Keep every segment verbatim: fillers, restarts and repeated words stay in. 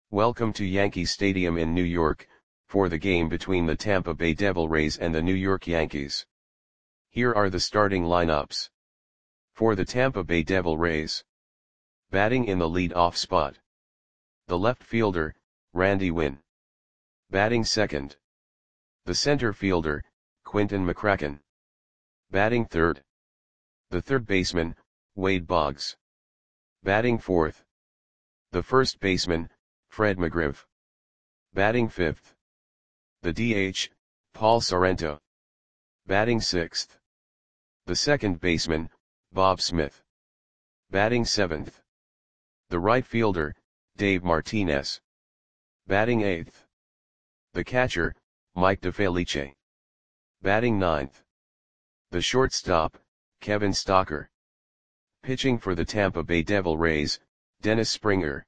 Welcome to Yankee Stadium in New York, for the game between the Tampa Bay Devil Rays and the New York Yankees. Here are the starting lineups. For the Tampa Bay Devil Rays. Batting in the lead-off spot. The left fielder, Randy Winn. Batting second. The center fielder, Quinton McCracken. Batting third. The third baseman, Wade Boggs. Batting fourth. The first baseman, Fred McGriff. Batting fifth. The D H, Paul Sorrento. Batting sixth. The second baseman, Bob Smith. Batting seventh. The right fielder, Dave Martinez. Batting eighth. The catcher, Mike DeFelice. Batting ninth. The shortstop, Kevin Stocker. Pitching for the Tampa Bay Devil Rays, Dennis Springer.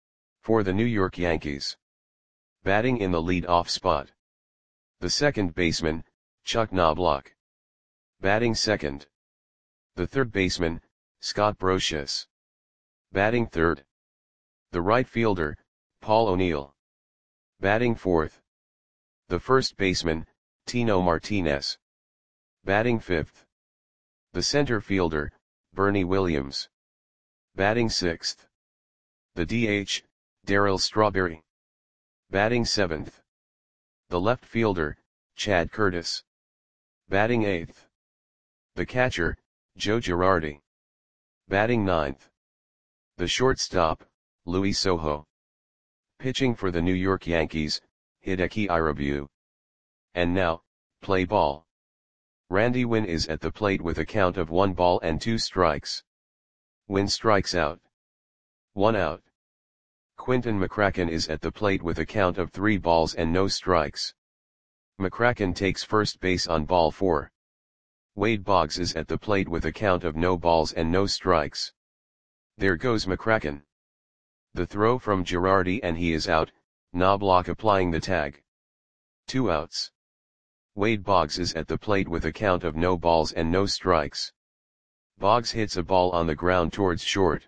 For the New York Yankees. Batting in the lead-off spot. The second baseman, Chuck Knobloch. Batting second. The third baseman, Scott Brosius. Batting third. The right fielder, Paul O'Neill. Batting fourth. The first baseman, Tino Martinez. Batting fifth. The center fielder, Bernie Williams. Batting sixth. The D H, Darryl Strawberry. Batting seventh. The left fielder, Chad Curtis. Batting eighth. The catcher, Joe Girardi. Batting ninth. The shortstop, Luis Sojo. Pitching for the New York Yankees, Hideki Irabu. And now, play ball. Randy Winn is at the plate with a count of one ball and two strikes. Winn strikes out. One out. Quinton McCracken is at the plate with a count of three balls and no strikes. McCracken takes first base on ball four. Wade Boggs is at the plate with a count of no balls and no strikes. There goes McCracken. The throw from Girardi and he is out, Knobloch applying the tag. Two outs. Wade Boggs is at the plate with a count of no balls and no strikes. Boggs hits a ball on the ground towards short.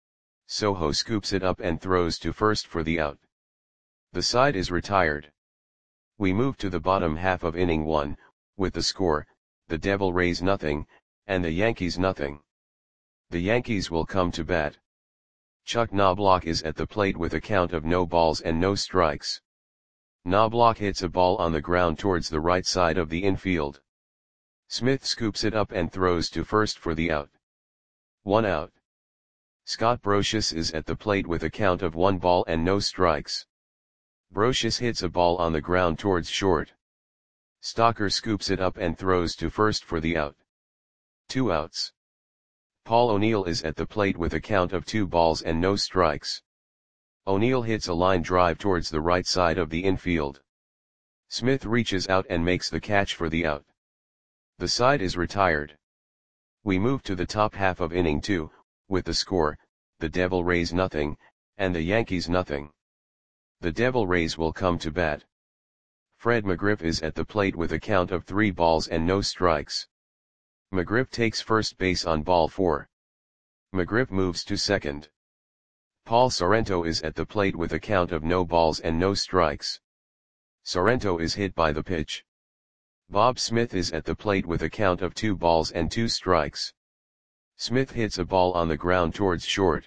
Sojo scoops it up and throws to first for the out. The side is retired. We move to the bottom half of inning one, with the score, the Devil Rays nothing, and the Yankees nothing. The Yankees will come to bat. Chuck Knobloch is at the plate with a count of no balls and no strikes. Knobloch hits a ball on the ground towards the right side of the infield. Smith scoops it up and throws to first for the out. One out. Scott Brosius is at the plate with a count of one ball and no strikes. Brosius hits a ball on the ground towards short. Stocker scoops it up and throws to first for the out. Two outs. Paul O'Neill is at the plate with a count of two balls and no strikes. O'Neill hits a line drive towards the right side of the infield. Smith reaches out and makes the catch for the out. The side is retired. We move to the top half of inning two, with the score, the Devil Rays nothing, and the Yankees nothing. The Devil Rays will come to bat. Fred McGriff is at the plate with a count of three balls and no strikes. McGriff takes first base on ball four. McGriff moves to second. Paul Sorrento is at the plate with a count of no balls and no strikes. Sorrento is hit by the pitch. Bob Smith is at the plate with a count of two balls and two strikes. Smith hits a ball on the ground towards short.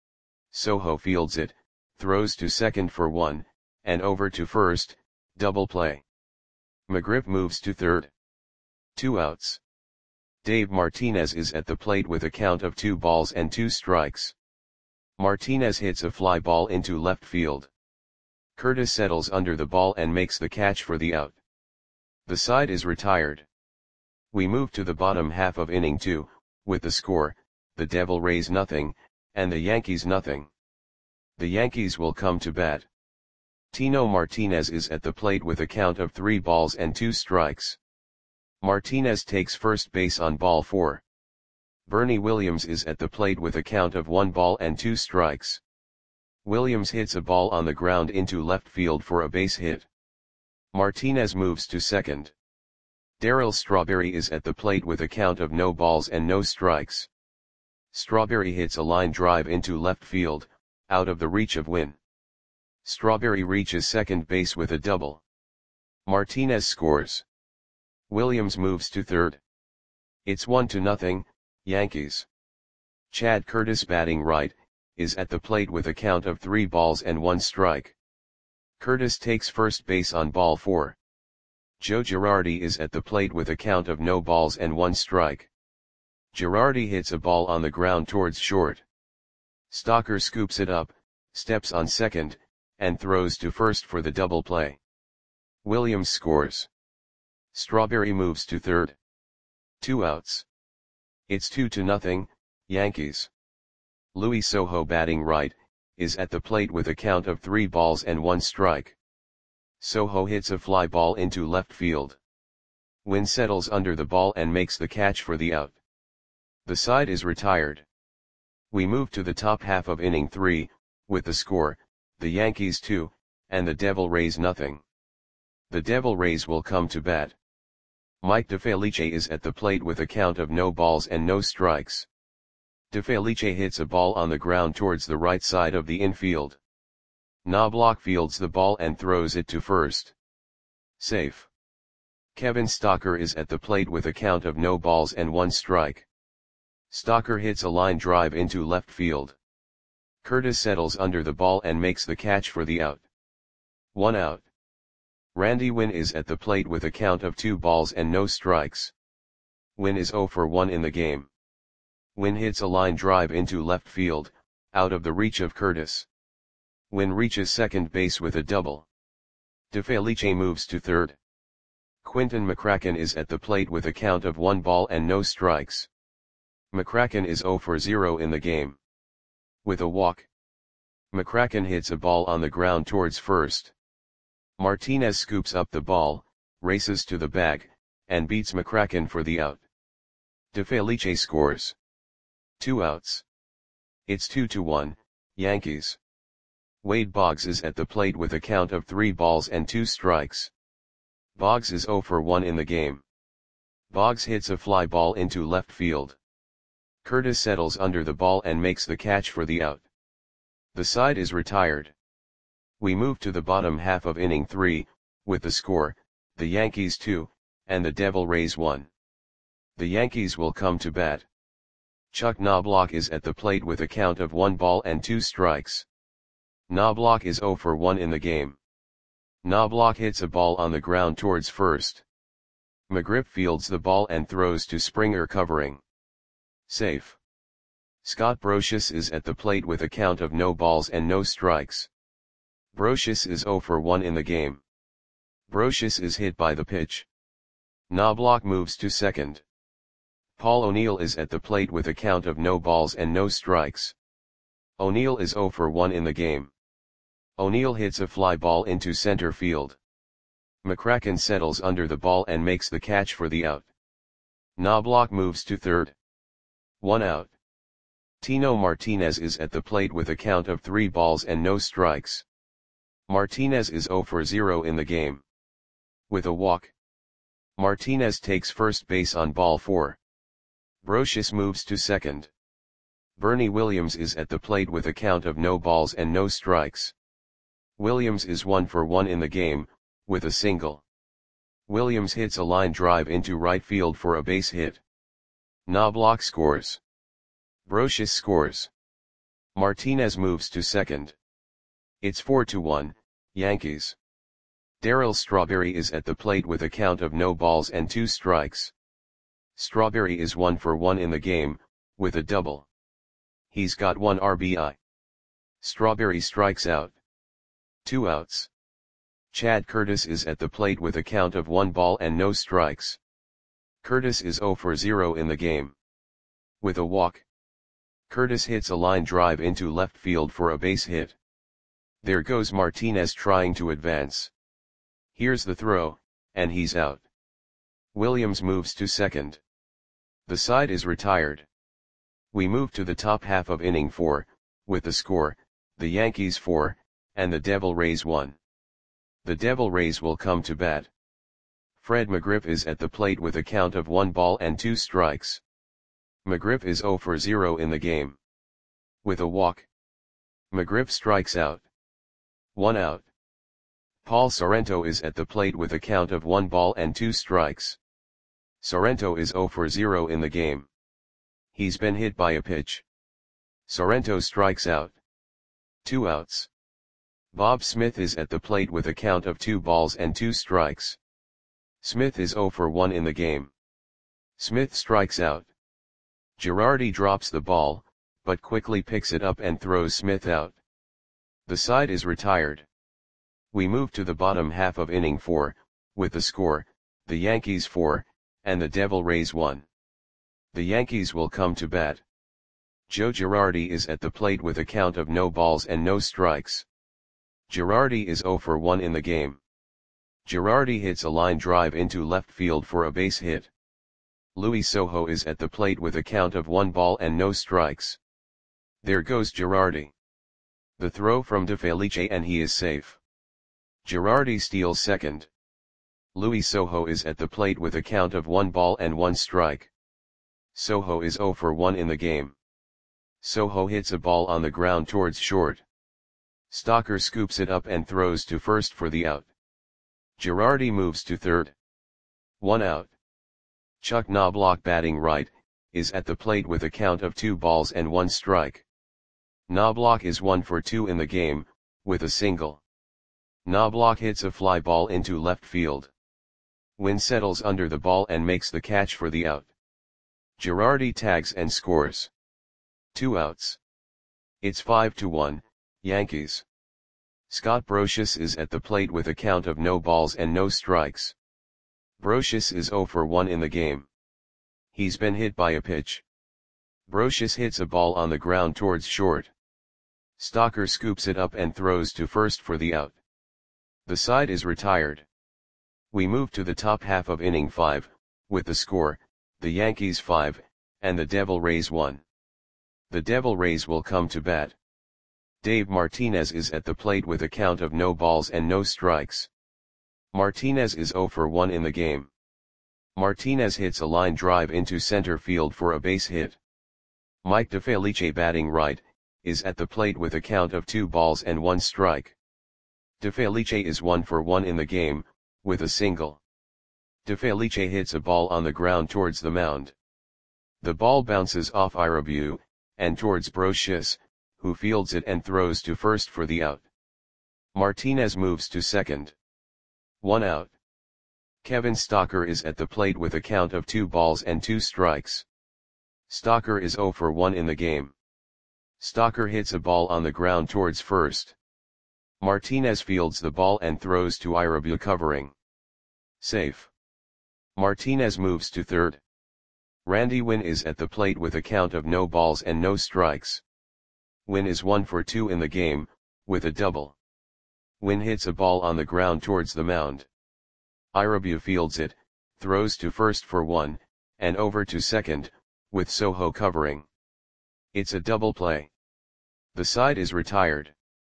Sojo fields it, throws to second for one, and over to first, double play. McGriff moves to third. Two outs. Dave Martinez is at the plate with a count of two balls and two strikes. Martinez hits a fly ball into left field. Curtis settles under the ball and makes the catch for the out. The side is retired. We move to the bottom half of inning two, with the score, the Devil Rays nothing, and the Yankees nothing. The Yankees will come to bat. Tino Martinez is at the plate with a count of three balls and two strikes. Martinez takes first base on ball four. Bernie Williams is at the plate with a count of one ball and two strikes. Williams hits a ball on the ground into left field for a base hit. Martinez moves to second. Darryl Strawberry is at the plate with a count of no balls and no strikes. Strawberry hits a line drive into left field, out of the reach of Winn. Strawberry reaches second base with a double. Martinez scores. Williams moves to third. It's one to nothing, Yankees. Chad Curtis, batting right, is at the plate with a count of three balls and one strike. Curtis takes first base on ball four. Joe Girardi is at the plate with a count of no balls and one strike. Girardi hits a ball on the ground towards short. Stocker scoops it up, steps on second, and throws to first for the double play. Williams scores. Strawberry moves to third. Two outs. It's two to nothing, Yankees. Luis Sojo, batting right, is at the plate with a count of three balls and one strike. Sojo hits a fly ball into left field. Wynn settles under the ball and makes the catch for the out. The side is retired. We move to the top half of inning three, with the score, the Yankees two, and the Devil Rays nothing. The Devil Rays will come to bat. Mike DeFelice is at the plate with a count of no balls and no strikes. DeFelice hits a ball on the ground towards the right side of the infield. Knobloch fields the ball and throws it to first. Safe. Kevin Stocker is at the plate with a count of no balls and one strike. Stocker hits a line drive into left field. Curtis settles under the ball and makes the catch for the out. One out. Randy Wynn is at the plate with a count of two balls and no strikes. Wynn is zero for one in the game. Wynn hits a line drive into left field, out of the reach of Curtis. Wynn reaches second base with a double. DeFelice moves to third. Quinton McCracken is at the plate with a count of one ball and no strikes. McCracken is zero for zero in the game. With a walk, McCracken hits a ball on the ground towards first. Martinez scoops up the ball, races to the bag, and beats McCracken for the out. DeFelice scores. Two outs. It's two to one, Yankees. Wade Boggs is at the plate with a count of three balls and two strikes. Boggs is zero for one in the game. Boggs hits a fly ball into left field. Curtis settles under the ball and makes the catch for the out. The side is retired. We move to the bottom half of inning three, with the score, the Yankees two, and the Devil Rays one. The Yankees will come to bat. Chuck Knobloch is at the plate with a count of one ball and two strikes. Knobloch is zero for one in the game. Knobloch hits a ball on the ground towards first. McGriff fields the ball and throws to Springer covering. Safe. Scott Brosius is at the plate with a count of no balls and no strikes. Brosius is zero for one in the game. Brosius is hit by the pitch. Knobloch moves to second. Paul O'Neill is at the plate with a count of no balls and no strikes. O'Neill is zero for one in the game. O'Neill hits a fly ball into center field. McCracken settles under the ball and makes the catch for the out. Knobloch moves to third. One out. Tino Martinez is at the plate with a count of three balls and no strikes. Martinez is zero for zero in the game. With a walk, Martinez takes first base on ball four. Brosius moves to second. Bernie Williams is at the plate with a count of no balls and no strikes. Williams is one for one in the game, with a single. Williams hits a line drive into right field for a base hit. Knobloch scores. Brosius scores. Martinez moves to second. It's four to one, Yankees. Darryl Strawberry is at the plate with a count of no balls and two strikes. Strawberry is one for one in the game, with a double. He's got one R B I. Strawberry strikes out. Two outs. Chad Curtis is at the plate with a count of one ball and no strikes. Curtis is zero for zero in the game. With a walk, Curtis hits a line drive into left field for a base hit. There goes Martinez trying to advance. Here's the throw, and he's out. Williams moves to second. The side is retired. We move to the top half of inning four, with the score, the Yankees four, and the Devil Rays one. The Devil Rays will come to bat. Fred McGriff is at the plate with a count of one ball and two strikes. McGriff is zero for zero in the game. With a walk, McGriff strikes out. One out. Paul Sorrento is at the plate with a count of one ball and two strikes. Sorrento is zero for zero in the game. He's been hit by a pitch. Sorrento strikes out. Two outs. Bob Smith is at the plate with a count of two balls and two strikes. Smith is zero for one in the game. Smith strikes out. Girardi drops the ball, but quickly picks it up and throws Smith out. The side is retired. We move to the bottom half of inning four, with the score, the Yankees four, and the Devil Rays one. The Yankees will come to bat. Joe Girardi is at the plate with a count of no balls and no strikes. Girardi is zero for one in the game. Girardi hits a line drive into left field for a base hit. Luis Sojo is at the plate with a count of one ball and no strikes. There goes Girardi. The throw from DeFelice and he is safe. Girardi steals second. Luis Sojo is at the plate with a count of one ball and one strike. Sojo is zero for one in the game. Sojo hits a ball on the ground towards short. Stocker scoops it up and throws to first for the out. Girardi moves to third. One out. Chuck Knobloch, batting right, is at the plate with a count of two balls and one strike. Knobloch is one for two in the game, with a single. Knobloch hits a fly ball into left field. Wynn settles under the ball and makes the catch for the out. Girardi tags and scores. Two outs. It's five to one, Yankees. Scott Brosius is at the plate with a count of no balls and no strikes. Brosius is zero for one in the game. He's been hit by a pitch. Brosius hits a ball on the ground towards short. Stocker scoops it up and throws to first for the out. The side is retired. We move to the top half of inning five, with the score, the Yankees five, and the Devil Rays one. The Devil Rays will come to bat. Dave Martinez is at the plate with a count of no balls and no strikes. Martinez is zero for one in the game. Martinez hits a line drive into center field for a base hit. Mike DeFelice, batting right, is at the plate with a count of two balls and one strike. DeFelice is one for one in the game, with a single. DeFelice hits a ball on the ground towards the mound. The ball bounces off Irabu, and towards Brosius, who fields it and throws to first for the out. Martinez moves to second. One out. Kevin Stocker is at the plate with a count of two balls and two strikes. Stocker is zero for one in the game. Stocker hits a ball on the ground towards first. Martinez fields the ball and throws to Irabu, covering. Safe. Martinez moves to third. Randy Wynn is at the plate with a count of no balls and no strikes. Wynn is one for two in the game, with a double. Wynn hits a ball on the ground towards the mound. Irabu fields it, throws to first for one, and over to second, with Sojo covering. It's a double play. The side is retired.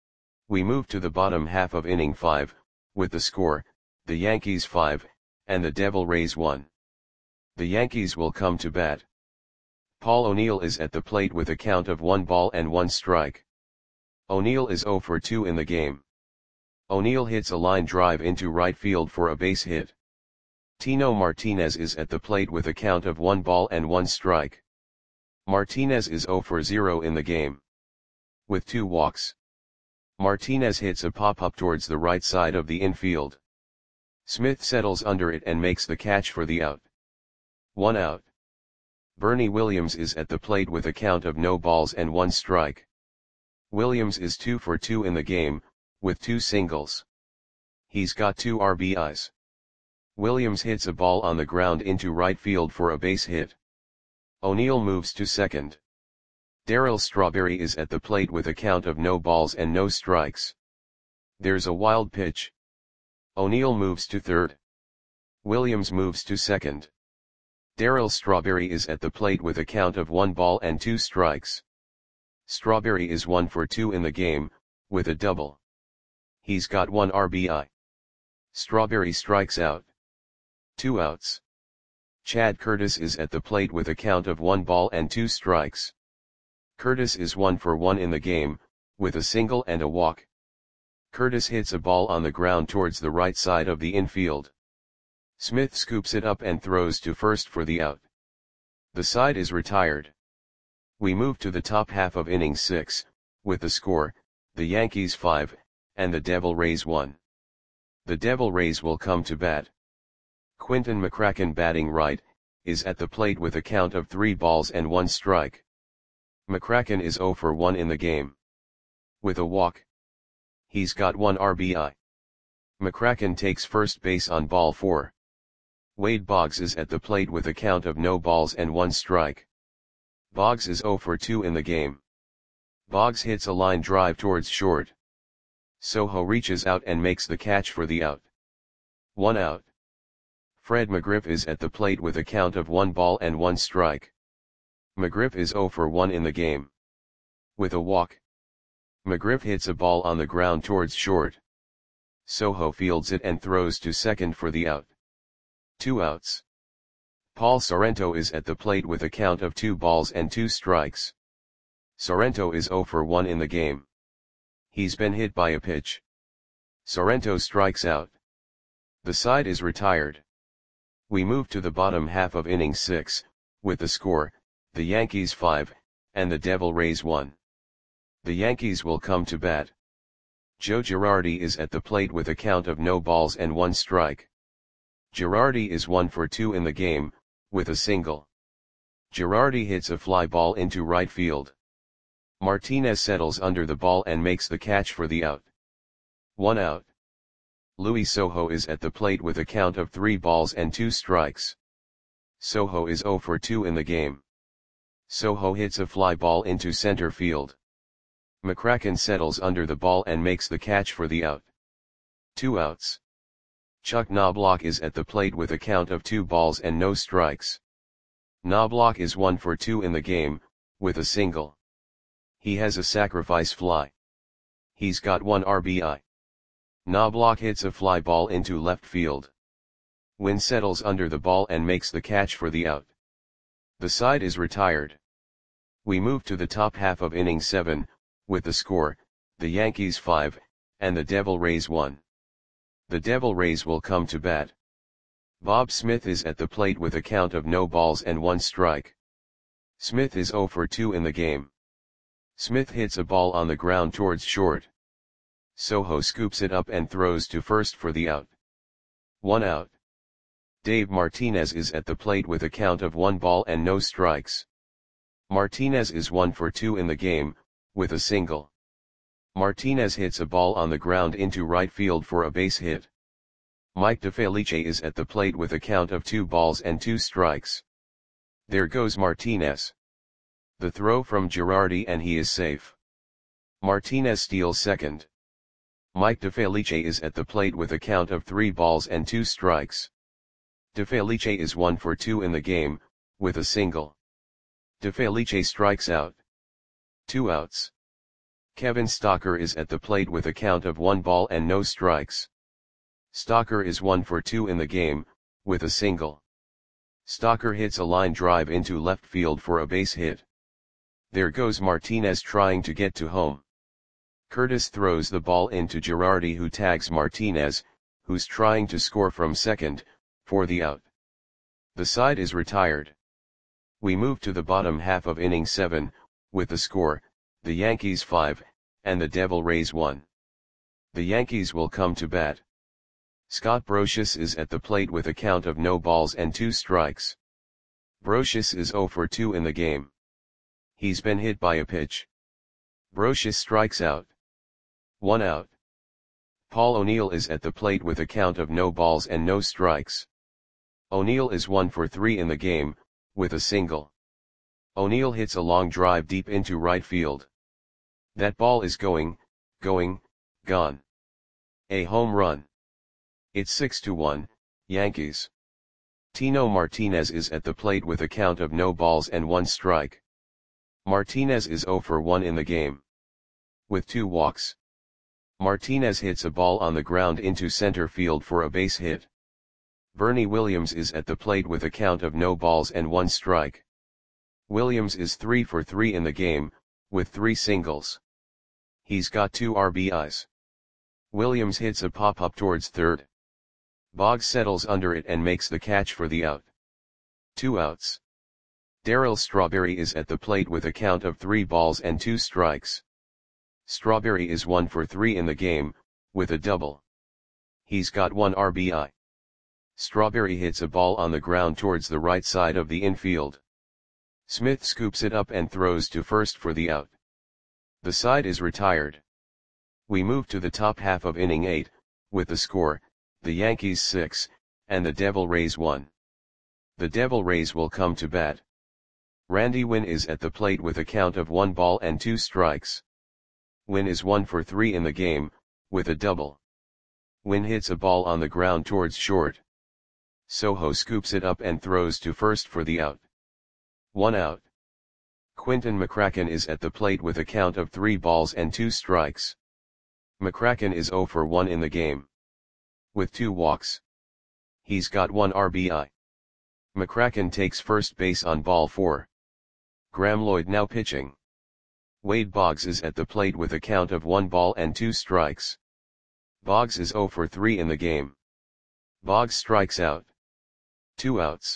We move to the bottom half of inning five, with the score, the Yankees five, and the Devil Rays one. The Yankees will come to bat. Paul O'Neill is at the plate with a count of one ball and one strike. O'Neill is zero for two in the game. O'Neill hits a line drive into right field for a base hit. Tino Martinez is at the plate with a count of one ball and one strike. Martinez is zero for zero in the game. With two walks. Martinez hits a pop-up towards the right side of the infield. Smith settles under it and makes the catch for the out. One out. Bernie Williams is at the plate with a count of no balls and one strike. Williams is two for two in the game, with two singles. He's got two R B Is. Williams hits a ball on the ground into right field for a base hit. O'Neill moves to second. Darryl Strawberry is at the plate with a count of no balls and no strikes. There's a wild pitch. O'Neill moves to third. Williams moves to second. Darryl Strawberry is at the plate with a count of one ball and two strikes. Strawberry is one for two in the game, with a double. He's got one R B I. Strawberry strikes out. Two outs. Chad Curtis is at the plate with a count of one ball and two strikes. Curtis is one for one in the game, with a single and a walk. Curtis hits a ball on the ground towards the right side of the infield. Smith scoops it up and throws to first for the out. The side is retired. We move to the top half of inning six, with the score, the Yankees five, and the Devil Rays one. The Devil Rays will come to bat. Quinton McCracken, batting right, is at the plate with a count of three balls and one strike. McCracken is oh for one in the game. With a walk. He's got one R B I. McCracken takes first base on ball four. Wade Boggs is at the plate with a count of no balls and one strike. Boggs is oh for two in the game. Boggs hits a line drive towards short. Soho reaches out and makes the catch for the out. One out. Fred McGriff is at the plate with a count of one ball and one strike. McGriff is oh for one in the game. With a walk. McGriff hits a ball on the ground towards short. Soho fields it and throws to second for the out. Two outs. Paul Sorrento is at the plate with a count of two balls and two strikes. Sorrento is oh for one in the game. He's been hit by a pitch. Sorrento strikes out. The side is retired. We move to the bottom half of inning six, with the score, the Yankees five, and the Devil Rays one. The Yankees will come to bat. Joe Girardi is at the plate with a count of no balls and one strike. Girardi is one for two in the game, with a single. Girardi hits a fly ball into right field. Martinez settles under the ball and makes the catch for the out. One out. Luis Soho is at the plate with a count of three balls and two strikes. Soho is oh for two in the game. Soho hits a fly ball into center field. McCracken settles under the ball and makes the catch for the out. Two outs. Chuck Knobloch is at the plate with a count of two balls and no strikes. Knobloch is one for two in the game, with a single. He has a sacrifice fly. He's got one R B I. Knobloch hits a fly ball into left field. Wynn settles under the ball and makes the catch for the out. The side is retired. We move to the top half of inning seven, with the score, the Yankees five, and the Devil Rays one. The Devil Rays will come to bat. Bob Smith is at the plate with a count of no balls and one strike. Smith is oh for two in the game. Smith hits a ball on the ground towards short. Soho scoops it up and throws to first for the out. One out. Dave Martinez is at the plate with a count of one ball and no strikes. Martinez is one for two in the game, with a single. Martinez hits a ball on the ground into right field for a base hit. Mike DeFelice is at the plate with a count of two balls and two strikes. There goes Martinez. The throw from Girardi and he is safe. Martinez steals second. Mike DeFelice is at the plate with a count of three balls and two strikes. DeFelice is one for two in the game, with a single. DeFelice strikes out. Two outs. Kevin Stocker is at the plate with a count of one ball and no strikes. Stocker is one for two in the game, with a single. Stocker hits a line drive into left field for a base hit. There goes Martinez trying to get to home. Curtis throws the ball into Girardi, who tags Martinez, who's trying to score from second, for the out. The side is retired. We move to the bottom half of inning seven, with the score, the Yankees five, and the Devil Rays one. The Yankees will come to bat. Scott Brosius is at the plate with a count of no balls and two strikes. Brosius is oh for two in the game. He's been hit by a pitch. Brosius strikes out. One out. Paul O'Neill is at the plate with a count of no balls and no strikes. O'Neill is one for three in the game, with a single. O'Neill hits a long drive deep into right field. That ball is going, going, gone. A home run. It's six to one, Yankees. Tino Martinez is at the plate with a count of no balls and one strike. Martinez is oh for one in the game. With two walks. Martinez hits a ball on the ground into center field for a base hit. Bernie Williams is at the plate with a count of no balls and one strike. Williams is three for three in the game, with three singles. He's got two R B Is. Williams hits a pop-up towards third. Boggs settles under it and makes the catch for the out. Two outs. Darryl Strawberry is at the plate with a count of three balls and two strikes. Strawberry is one for three in the game, with a double. He's got one R B I. Strawberry hits a ball on the ground towards the right side of the infield. Smith scoops it up and throws to first for the out. The side is retired. We move to the top half of inning eight, with the score, the Yankees six, and the Devil Rays one. The Devil Rays will come to bat. Randy Winn is at the plate with a count of one ball and two strikes. Winn is one for three in the game, with a double. Winn hits a ball on the ground towards short. Soho scoops it up and throws to first for the out. One out. Quinton McCracken is at the plate with a count of three balls and two strikes. McCracken is oh for one in the game, with two walks. He's got one R B I. McCracken takes first base on ball four. Graham Lloyd now pitching. Wade Boggs is at the plate with a count of one ball and two strikes. Boggs is oh for three in the game. Boggs strikes out. Two outs.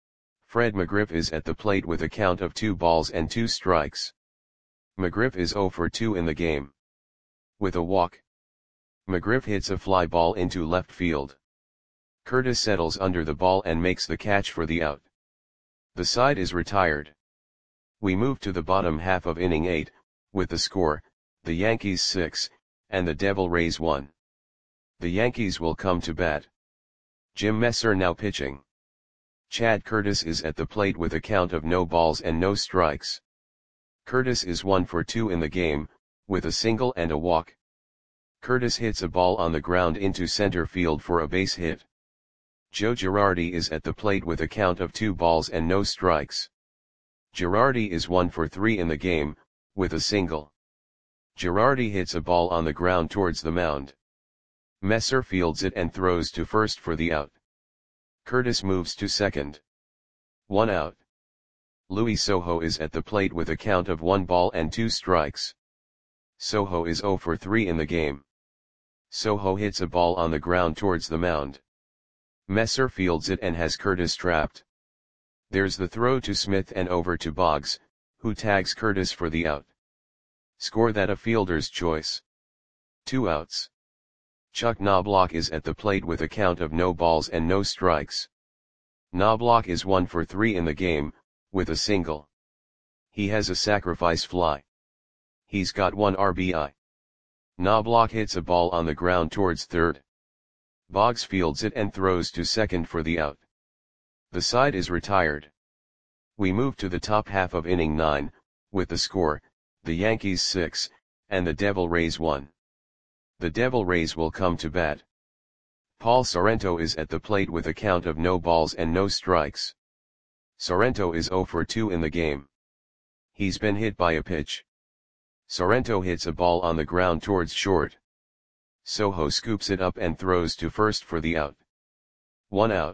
Fred McGriff is at the plate with a count of two balls and two strikes. McGriff is oh for two in the game, with a walk. McGriff hits a fly ball into left field. Curtis settles under the ball and makes the catch for the out. The side is retired. We move to the bottom half of inning eight, with the score, the Yankees six, and the Devil Rays one. The Yankees will come to bat. Jim Messer now pitching. Chad Curtis is at the plate with a count of no balls and no strikes. Curtis is one for two in the game, with a single and a walk. Curtis hits a ball on the ground into center field for a base hit. Joe Girardi is at the plate with a count of two balls and no strikes. Girardi is one for three in the game, with a single. Girardi hits a ball on the ground towards the mound. Messer fields it and throws to first for the out. Curtis moves to second. One out. Louis Soho is at the plate with a count of one ball and two strikes. Soho is oh for three in the game. Soho hits a ball on the ground towards the mound. Messer fields it and has Curtis trapped. There's the throw to Smith and over to Boggs, who tags Curtis for the out. Score that a fielder's choice. Two outs. Chuck Knobloch is at the plate with a count of no balls and no strikes. Knobloch is one for three in the game, with a single. He has a sacrifice fly. He's got one R B I. Knobloch hits a ball on the ground towards third. Boggs fields it and throws to second for the out. The side is retired. We move to the top half of inning nine, with the score, the Yankees six, and the Devil Rays one. The Devil Rays will come to bat. Paul Sorrento is at the plate with a count of no balls and no strikes. Sorrento is oh for two in the game. He's been hit by a pitch. Sorrento hits a ball on the ground towards short. Soho scoops it up and throws to first for the out. One out.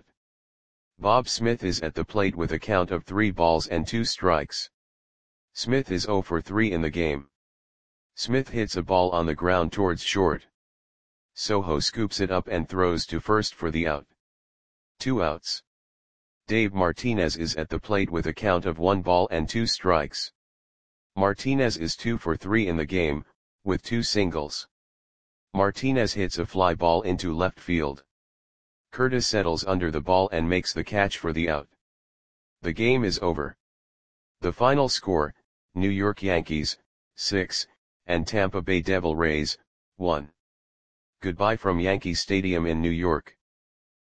Bob Smith is at the plate with a count of three balls and two strikes. Smith is oh for three in the game. Smith hits a ball on the ground towards short. Soho scoops it up and throws to first for the out. Two outs. Dave Martinez is at the plate with a count of one ball and two strikes. Martinez is two for three in the game, with two singles. Martinez hits a fly ball into left field. Curtis settles under the ball and makes the catch for the out. The game is over. The final score, New York Yankees, six, and Tampa Bay Devil Rays, one. Goodbye from Yankee Stadium in New York.